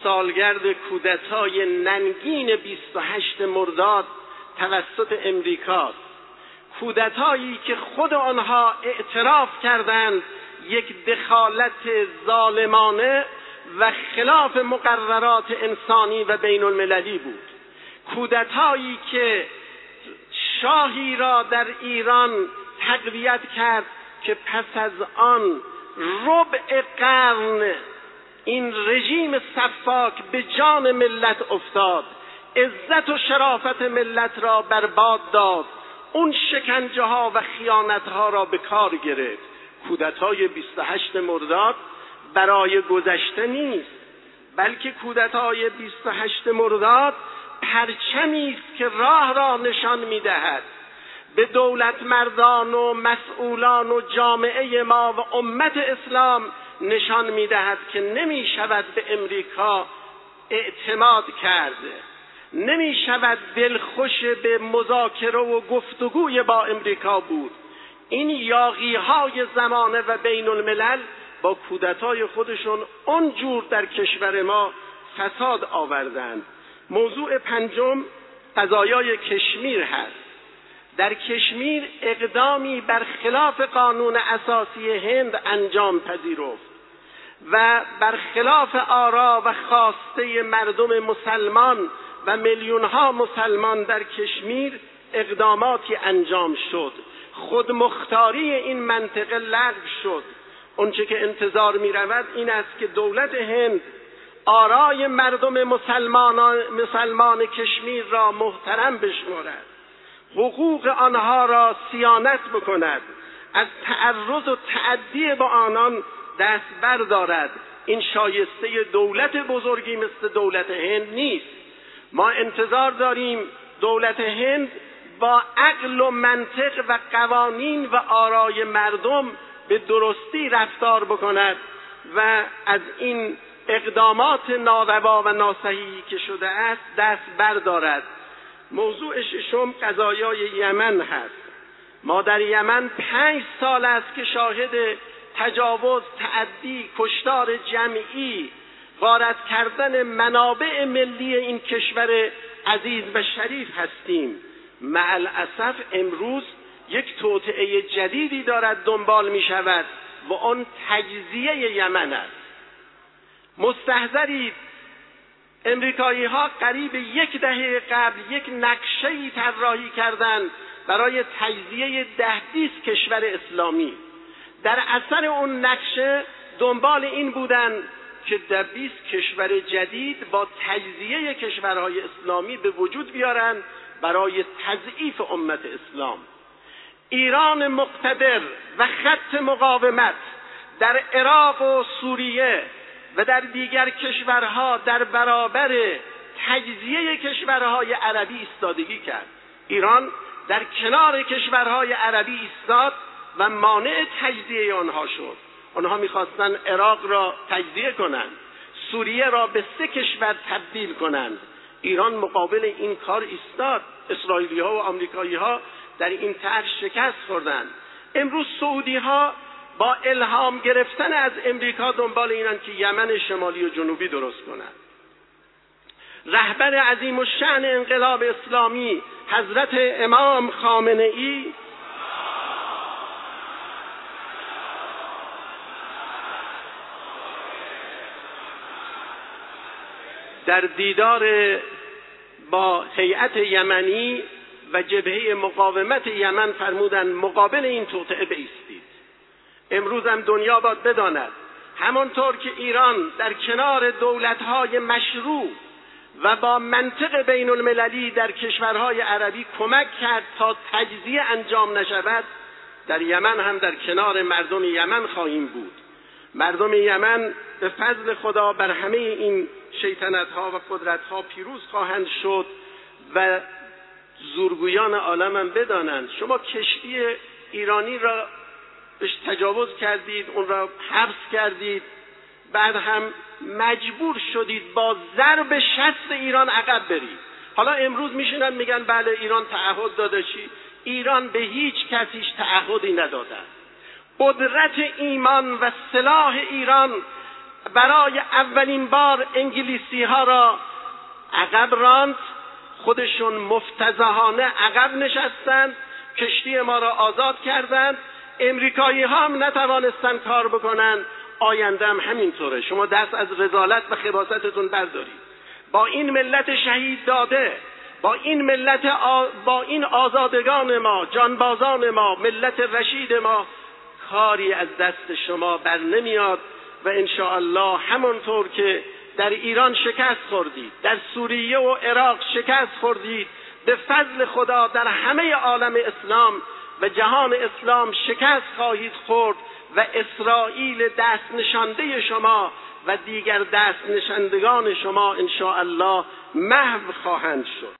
سالگرد کودتای ننگین 28 مرداد توسط امریکاست. کودتایی که خود آنها اعتراف کردند یک دخالت ظالمانه و خلاف مقررات انسانی و بین المللی بود. کودتایی که شاهی را در ایران تقویت کرد که پس از آن ربع قرن این رژیم سفاک به جان ملت افتاد، عزت و شرافت ملت را برباد داد، اون شکنجه ها و خیانت ها را به کار گرفت. کودتای 28 مرداد برای گذشته نیست، بلکه کودتای 28 مرداد پرچمی است که راه را نشان می‌دهد به دولت مردان و مسئولان و جامعه ما و امت اسلام، نشان می‌دهد که نمی‌شود به امریکا اعتماد کرد، نمی‌شود دلخوش به مذاکره و گفتگوی با امریکا بود. این یاغی‌های زمانه و بین الملل با کودتای خودشون اونجور در کشور ما فساد آوردند. موضوع پنجم قضایای کشمیر هست. در کشمیر اقدامی برخلاف قانون اساسی هند انجام پذیرفت و برخلاف آرا و خواسته مردم مسلمان و میلیون‌ها مسلمان در کشمیر اقداماتی انجام شد. خودمختاری این منطقه لغو شد. اونچه که انتظار می رود این است که دولت هند آرای مردم مسلمان کشمیر را محترم بشمارد، حقوق آنها را صیانت بکند، از تعرض و تعدی با آنان دست بردارد. این شایسته دولت بزرگی مثل دولت هند نیست. ما انتظار داریم دولت هند با عقل و منطق و قوانین و آرای مردم به درستی رفتار بکند و از این اقدامات ناروا و ناصحیحی که شده است دست بردارد. موضوع ششم قضایای یمن هست. ما در یمن 5 سال است که شاهد تجاوز، تعدی، کشتار جمعی، غارت کردن منابع ملی این کشور عزیز و شریف هستیم. مع الاسف امروز یک توطئه جدیدی دارد دنبال می شود و آن تجزیه یمن است. مستحضرید امریکایی ها قریب 1 دهه قبل یک نقشه‌ای طراحی کردند برای تجزیه 10-20 کشور اسلامی. در اثر اون نقشه دنبال این بودند که 20 کشور جدید با تجزیه کشورهای اسلامی به وجود بیارند برای تضعیف امت اسلام. ایران مقتدر و خط مقاومت در عراق و سوریه و در دیگر کشورها در برابر تجزیه کشورهای عربی ایستادگی کرد. ایران در کنار کشورهای عربی ایستاد و مانع تجزیه آنها شد. آنها می‌خواستند عراق را تجزیه کنند، سوریه را به 3 کشور تبدیل کنند. ایران مقابل این کار ایستاد. اسرائیلی‌ها و آمریکایی‌ها در این طرح شکست خوردند. امروز سعودی‌ها با الهام گرفتن از امریکا دنبال اینند که یمن شمالی و جنوبی درست کنند. رهبر عظیم الشأن انقلاب اسلامی حضرت امام خامنه‌ای در دیدار با هیئت یمنی و جبهه مقاومت یمن فرمودند مقابل این توطئه بایستید. امروز هم دنیا باید بداند همانطور که ایران در کنار دولت‌های مشروع و با منطق بین المللی در کشورهای عربی کمک کرد تا تجزیه انجام نشود، در یمن هم در کنار مردم یمن خواهیم بود. مردم یمن به فضل خدا بر همه این شیطنت‌ها و قدرت‌ها پیروز خواهند شد و زورگویان عالم هم بدانند شما کشتی ایرانی را بهش تجاوز کردید، اون را حبس کردید، بعد هم مجبور شدید با ضرب شست ایران عقب برید. حالا امروز میشینن میگن بله ایران تعهد داده. چی؟ ایران به هیچ کسیش تعهدی نداده. قدرت ایمان و سلاح ایران برای اولین بار انگلیسی ها را عقب راند، خودشون مفتضحانه عقب نشستند، کشتی ما را آزاد کردند. امریکایی ها هم نتوانستن کار بکنن، آینده هم همینطوره. شما دست از رذالت و خباثتتون بردارید. با این ملت شهید داده، با این آزادگان ما، جانبازان ما، ملت رشید ما، کاری از دست شما بر نمیاد و انشاءالله همانطور که در ایران شکست خوردید، در سوریه و عراق شکست خوردید، به فضل خدا در همه عالم اسلام و جهان اسلام شکست خواهید خورد و اسرائیل دست نشانده شما و دیگر دست نشاندگان شما انشاءالله محو خواهند شد.